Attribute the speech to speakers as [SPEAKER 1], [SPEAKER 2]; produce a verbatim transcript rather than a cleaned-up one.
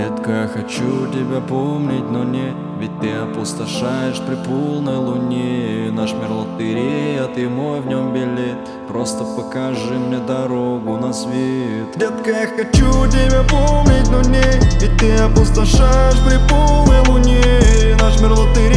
[SPEAKER 1] Детка, я хочу тебя помнить, но нет, ведь ты опустошаешь при полной луне. Наш мир лотерея, ты мой в нем билет. Просто покажи мне дорогу на свет. Детка, я хочу тебя помнить, но нет, ведь ты опустошаешь при полной луне. Наш мир лотерея,